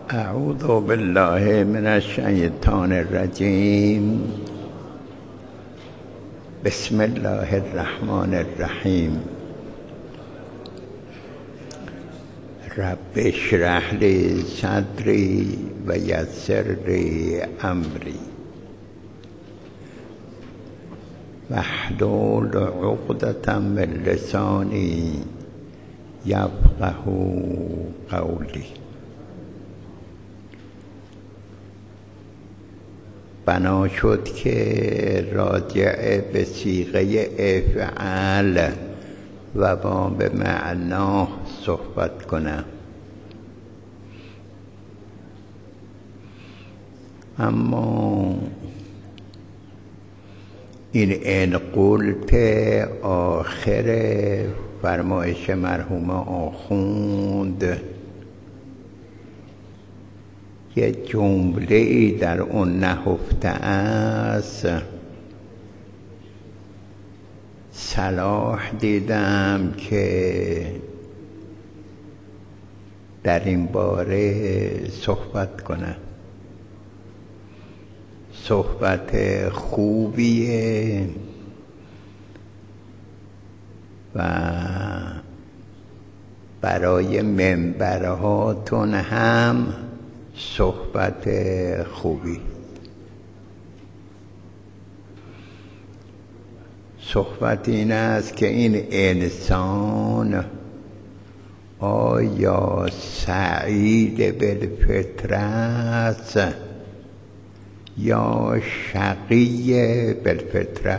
اعوذ بالله من الشیطان الرجیم. بسم الله الرحمن الرحیم. رب اشرح لی صدری و یسر لی امری واحلل عقدة من لسانی یفقهوا قولی. بنا شد که راجع به صیغه افعال و با به معنا صحبت کنم، اما این ان قلت آخر فرمایش مرحوم آخوند یه جمله ای در اون نهفته است، صلاح دیدم که در این باره صحبت کنم. صحبت خوبیه و برای منبرهاتون هم صحبت خوبی. صحبت این است که این انسان آیا سعید بالفطره است یا شقی بالفطره؟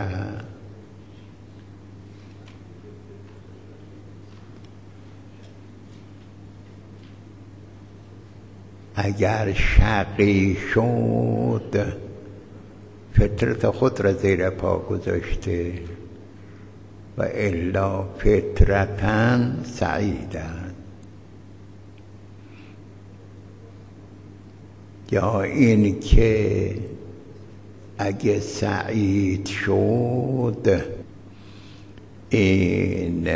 اگر شقی شد فطرت خود را زیر پا گذاشته و الا فطرتاً سعید است. یا این که اگه سعید شد این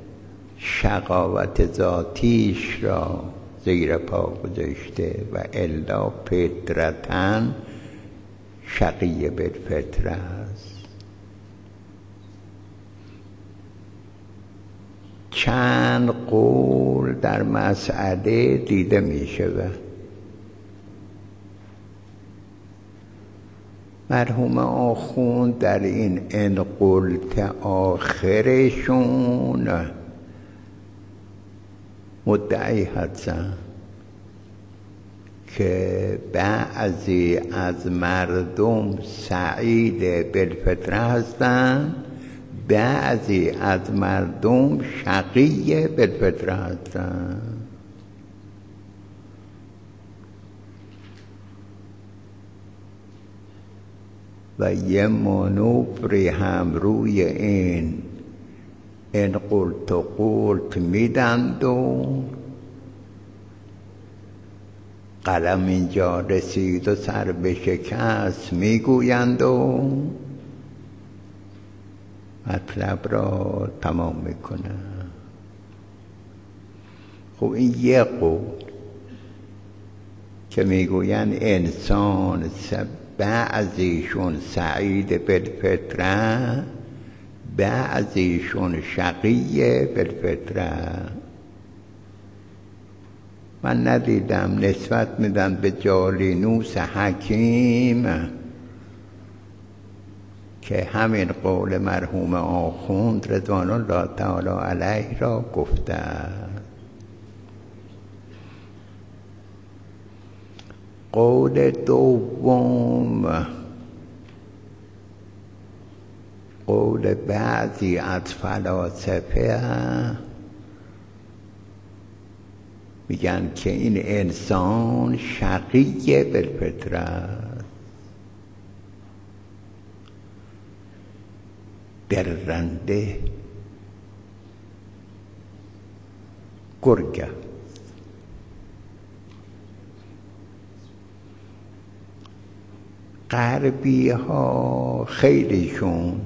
شقاوت ذاتیش را زیر پا گذاشته و الا فطرتاً شقی بالفطره است. چند قول در مسئله دیده می شود. مرحوم آخوند در این ان قلت آخرشون مدعی هستن که بعضی از مردم سعید بالفطره هستند، بعضی از مردم شقی بالفطره هستند. و یه مانوری هم روی این ان قلت میدند و قلم اینجا رسید و سر به شکست میگویند و مطلب را تمام میکنند. خب این یه قول که میگویند انسان بعضیشون سعید بالفطره بعضیشون شقی بالفطره. من ندیدم، نسبت میدن به جالینوس حکیم که همین قول مرحوم آخوند رضوان الله تعالی علیه را گفته. قول دوم قول بعضی از فلاسفه میگن که این انسان شقی بالفطره است، درنده گرگ. غربی ها خیلیشون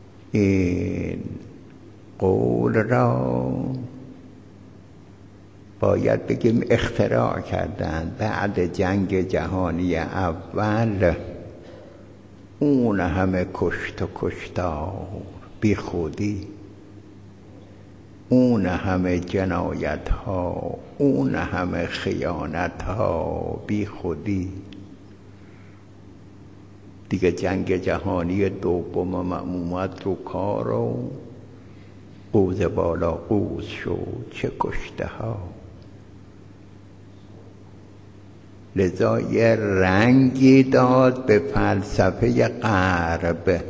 این قول را باید بگیم اختراع کردند بعد جنگ جهانی اول. اون همه کشت و کشتار بی خودی، اون همه جنایت ها، اون همه خیانت ها بی خودی. دیگه جنگ جهانی دوم اومد رو کار و قوز بالا قوز شد، چه کشته ها. لذا یه رنگی داد به فلسفه غرب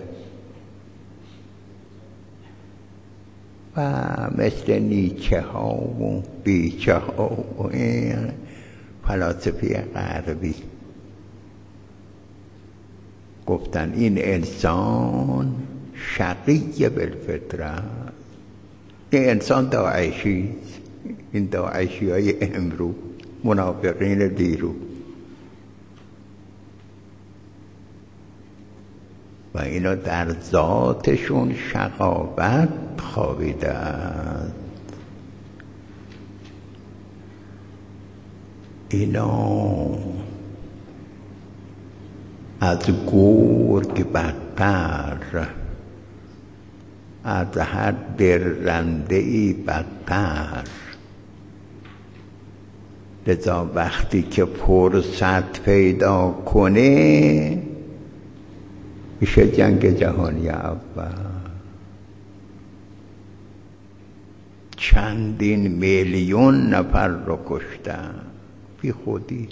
و مثل نیچه ها و بیچه ها و این فلاسفه غربی گفتن این انسان شقی بالفطره، این انسان داعشی، این داعشی های امروز، منافقین دیرو، و اینا در ذاتشون شقاوت خوابیده است. اینا از گرگ بدتر، از هر درنده‌ای بدتر. لذا وقتی که فرصت پیدا کنه میشه جنگ جهانی اول. چندین میلیون نفر رو کشتن بی خودی.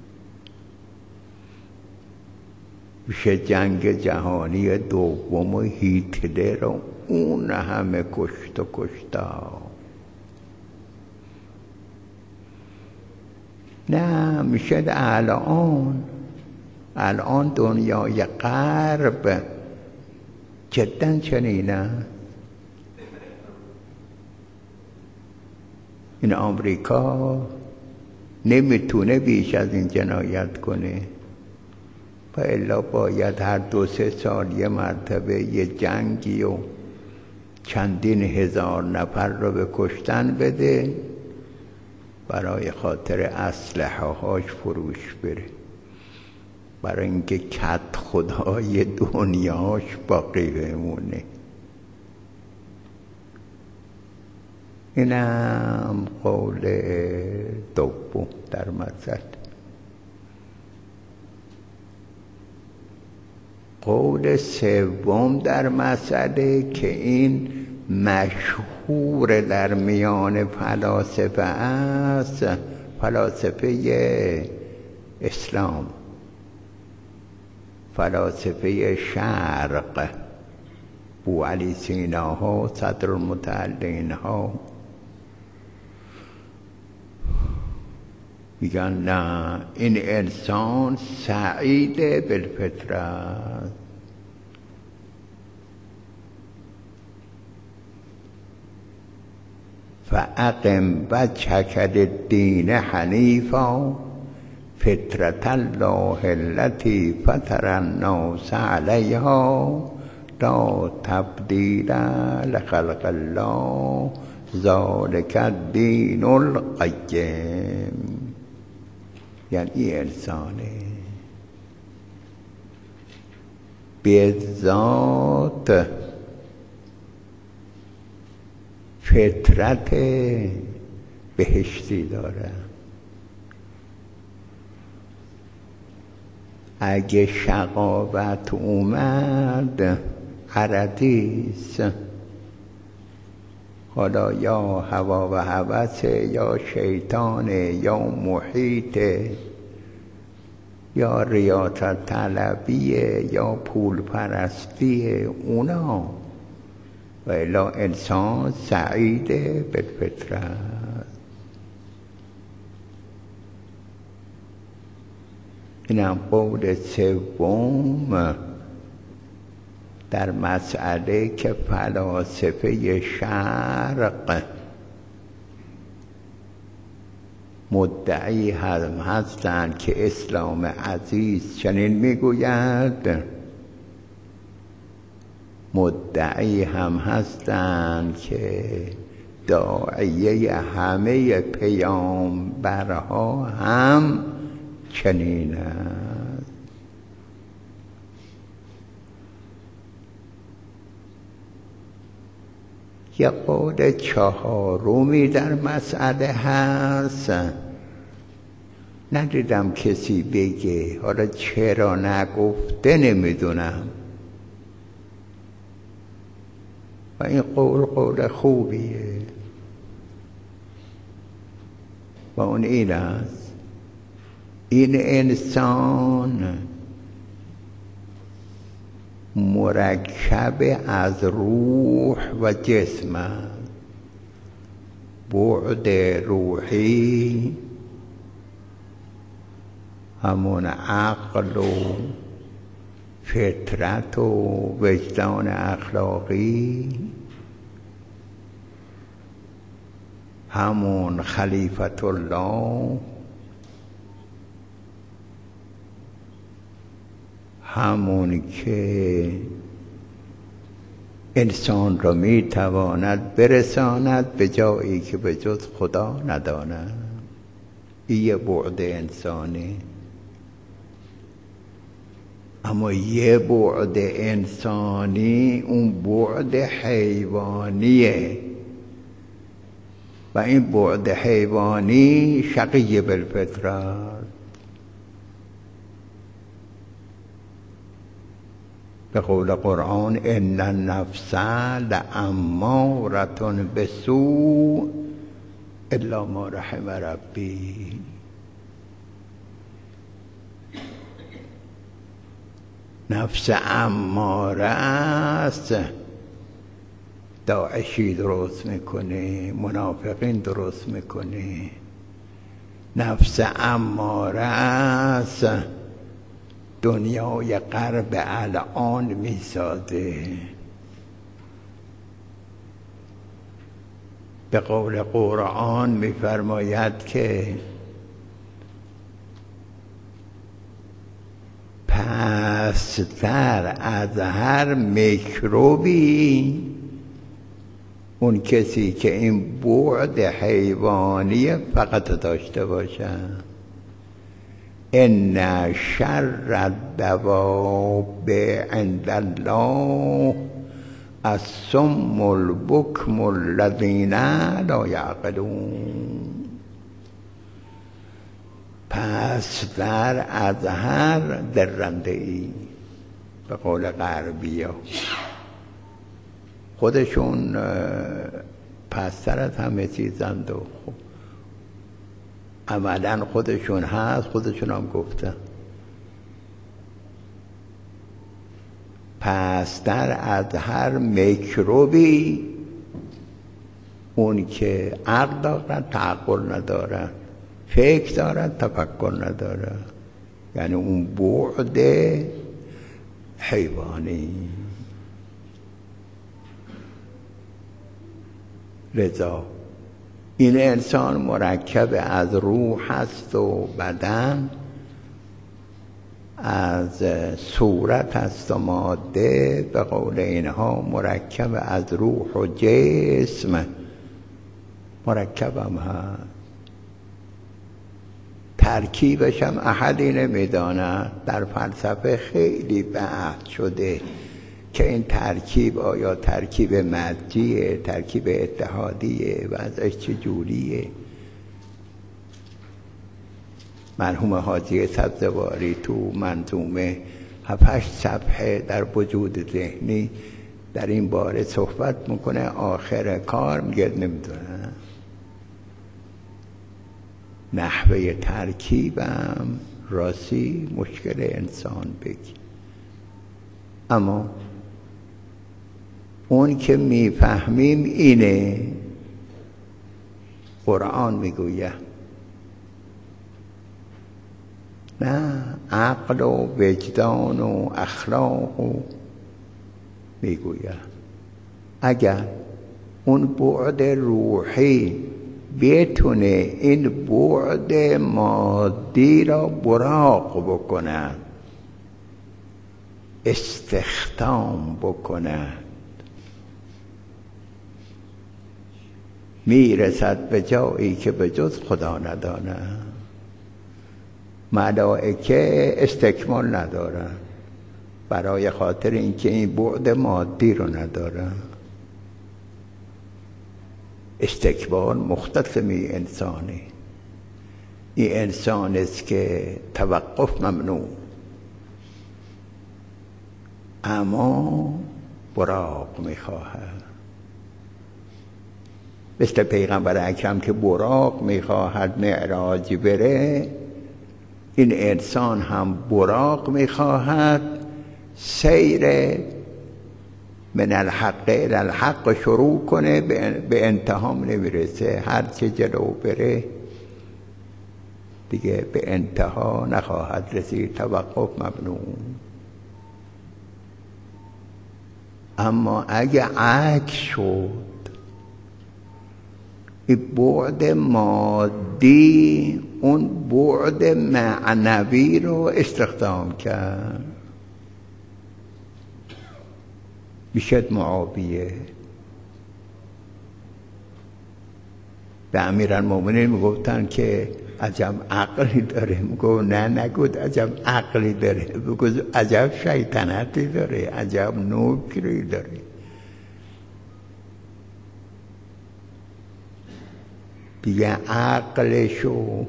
میشه جنگ جهانی دوم و هیتلر رو اون همه کشت و کشتا. نه، میشه الان دنیای غرب جدا چنینه. این آمریکا نمیتونه بیش از این جنایت کنه و الا باید هر 2-3 سال یه مرتبه یه جنگی و چندین هزار نفر رو به کشتن بده برای خاطر اسلحه هاش فروش بره، برای اینکه کت خدای دنیاش باقی بمونه. اینم قول دوم در مسئله. قول سوم در مسئله که این مشهور در میان فلاسفه است، فلاسفه اسلام، فلاسفه شرق، بوعلی سیناها، صدرالمتعلین ها میگن نه، این انسان سعید بالفطرت. فاقم وجهک للدین حنیفا فطرة الله التي فطر الناس علیها لا تبدیل لخلق الله ذلک الدین القیم. یعنی این انسانه به ذات فطرت بهشتی داره. اگه شقاوت اومد عرضیست، حالا یا هوا و هوسه، یا شیطانه، یا محیطه، یا ریاست طلبیه، یا پول پرستیه، اونا. و الا انسان سعید بالفطرت. اینم قول سوم در مسئله که فلاسفه شرق مدعی هم هستند که اسلام عزیز چنین میگوید، مدعی هم هستند که داعیه همه پیامبرها هم چنین است. یه قول چهارمی در مسئله هست، ندیدم کسی بگه، حالا چرا نگفته نمیدونم، و این قول خوبیه، و اون این است: این انسان مرکب از روح و جسم است. بعد روحی همون عقل و فطرت و وجدان اخلاقی، همون خلیفت الله، همون که انسان را میتواند برساند به جایی که به جز خدا نداند. این یه بعد انسانی. اما یه بعد انسانی اون بعد حیوانیه، و این بعد حیوانی شقی بالفطره. به قول قرآن: ان النفس لاماره بالسوء الا ما رحم ربی. نفس اماره است، داعشی درست میکنه، منافقین درست میکنه. نفس اماره است، دنیای غرب الان میسازه. به قول قرآن میفرماید که پستر از هر میکروبی اون کسی که این بعد حیوانی فقط داشته باشد. ان شر الدواب عند الله الصم البکم الذین لا یعقلون. پستر از هر درنده ای، به قول غربی ها، خودشون پستر از همه چیزند و عملا خودشون هست، خودشون هم گفتن. پستر از هر میکروبی اون که عقل دارد تعقل ندارد، فکر دارد تفکر ندارد، یعنی اون بعد حیوانی. لذا این انسان مرکب از روح است و بدن، از صورت است و ماده. به قول اینها مرکب از روح و جسم مرکب هم هست. ترکیبش هم احدی نمیداند. در فلسفه خیلی بحث شده که این ترکیب آیا ترکیب مادیه، ترکیب اتحادیه، و ازش چجوریه. مرحوم حاجی سبزواری تو منظومه 7-8 صفحه در وجود ذهنی در این باره صحبت میکنه. آخر کار میگه نمیدونم نحوه ترکیبم راستی مشکل انسان بگی. اما اون که میفهمیم اینه. قرآن میگوید نه، عقل و وجدان و اخلاق و میگوید اگر اون بعد روحی بتونه این بعد مادی را براق بکند، استخدام بکند، میرسد به جایی که به جز خدا نداند. ملائکه استکمال ندارن برای خاطر اینکه این بعد مادی رو ندارن. استکبار مختص می انسانی. این انسان است که توقف ممنوع، اما براق میخواهد، مثل پیغمبر اکرم که براق میخواهد معراج بره، این انسان هم براق میخواهد، سیر من الحق الی الحق شروع کنه، به انتهام نمیرسه. هر چه جلو بره دیگه به انتها نخواهد رسید، توقف ممنوع. اما اگه عکس شد، این بعد مادی اون بعد معنوی رو استخدام کرد، میشد معاویه. به امیرالمومنین میگفتن که عجب عقلی داره، میگو نه نگود عجب عقلی داره، بگو عجب شیطنتی داره، عجب نوکری داره. دیگه عقلشو،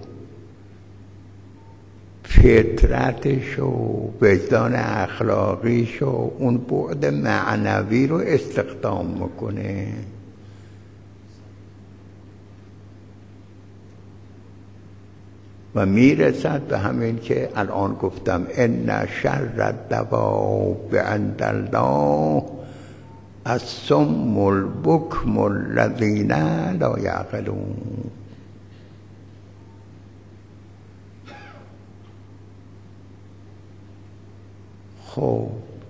فطرتشو، وجدان اخلاقیشو، اون بعد معنوی رو استخدام میکنه. و میرسد به همین که الان گفتم ان شر الدواب عند الله الصم البکم الذین لا یعقلون. خب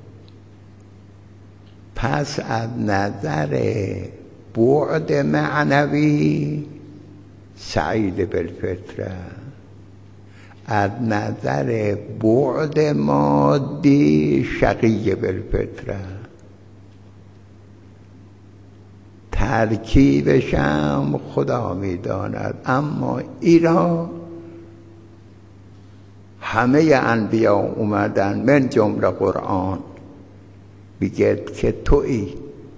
پس از نظر بعد معنوی سعید بالفطره، از نظر بعد مادی شقی بالفطره. ترکیبشم خدا میداند، اما ایرا همه انبیا اومدن من جمله قرآن میگه که تویی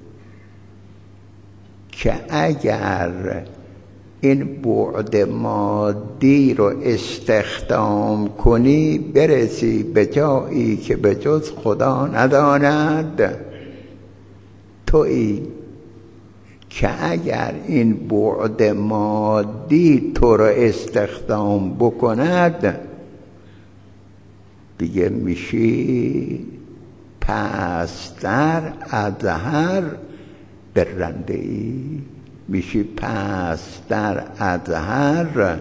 که اگر این بعد مادی رو استخدام کنی برسی به جایی که به جز خدا نداند. تویی که اگر این بعد مادی تو رو استخدام بکند دیگه میشی پستر از هر برنده ای، میشی پستر از هر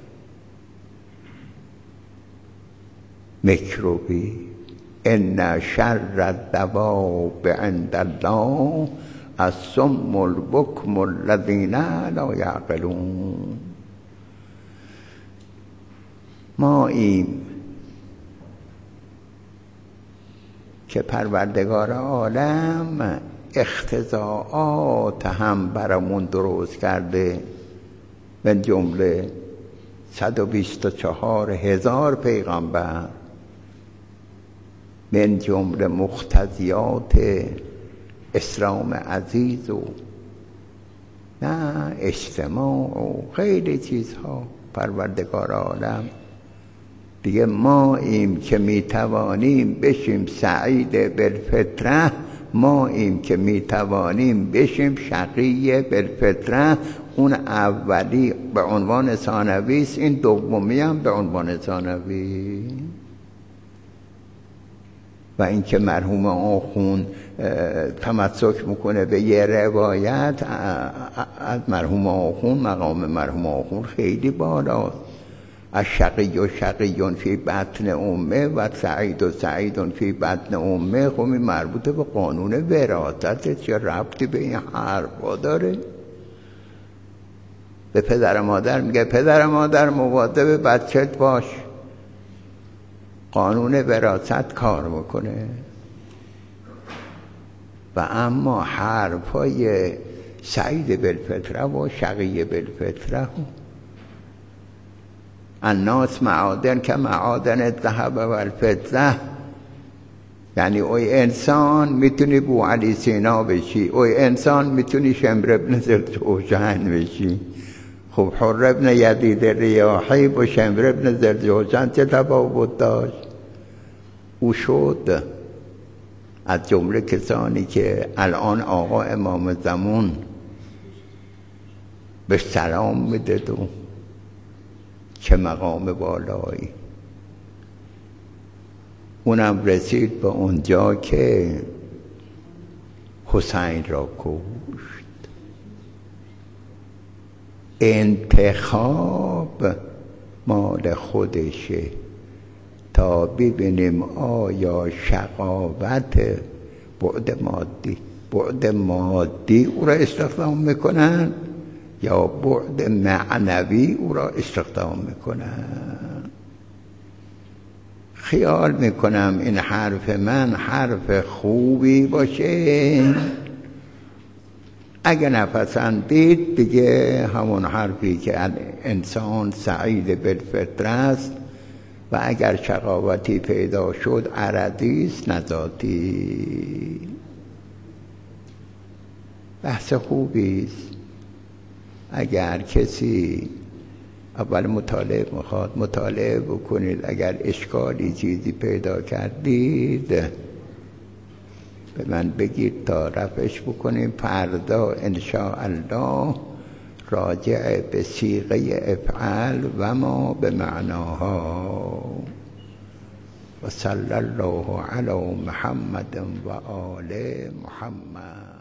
میکروبی. ان شر الدواب عند الله الصم البکم الذین لا یعقلون. ما این که پروردگار عالم اختزاعات هم برامون درست کرده، من جمله 124,000 پیغمبر، من جمله مقتضیات اسلام عزیز و نه اجتماع و خیلی چیزها. پروردگار عالم دیگه ما ایم که میتوانیم بشیم سعید بالفطره، ما ایم که میتوانیم بشیم شقی بالفطره. اون اولی به عنوان ثانوی است، این دومی هم به عنوان ثانوی. و اینکه مرحوم آخوند تمسک میکنه به یه روایت از مرحوم آخوند، مقام مرحوم آخوند خیلی بالاست. الشقی و شقی فی بطن امه و سعید و سعید فی بطن امه. خب این مربوط به قانون وراثت، چه ربطی به این حرفا داره؟ به پدر مادر میگه پدر مادر مواظب بچت باش، قانون وراثت کار میکنه. و اما حرفای سعید بالفطره و شقی بالفطره. الناس معادن که معادن الذهب و الفضه. یعنی اوی انسان میتونی بو علی سینا بشی، اوی انسان میتونی شمر ابن ذوالجوشن بشی. خب حر ابن یزید ریاحی با شمر ابن ذوالجوشن چه تفاوت داشت؟ او شد از جمله کسانی که الان آقا امام زمان به سلام میدد و چه مقام بالایی. اونم رسید به اونجا که حسین را کشت. انتخاب مال خودشه تا ببینیم آیا شقاوت بعد مادی او را استخدام میکنن یا بعد معنوی او را استخدام میکنن. خیال میکنم این حرف من حرف خوبی باشه. اگه نپسندید دیگه همون حرفی که انسان سعید بالفطره است و اگر شقاوتی پیدا شد عرضی است نه ذاتی. بحث خوبی است. اگر کسی اول مطالعه بکنید، اگر اشکالی چیزی پیدا کردید به من بگید تا رفعش بکنیم. فردا انشاءالله راجع به صیغه افعل و ما به معناها. و صلی الله علی محمد و آل محمد.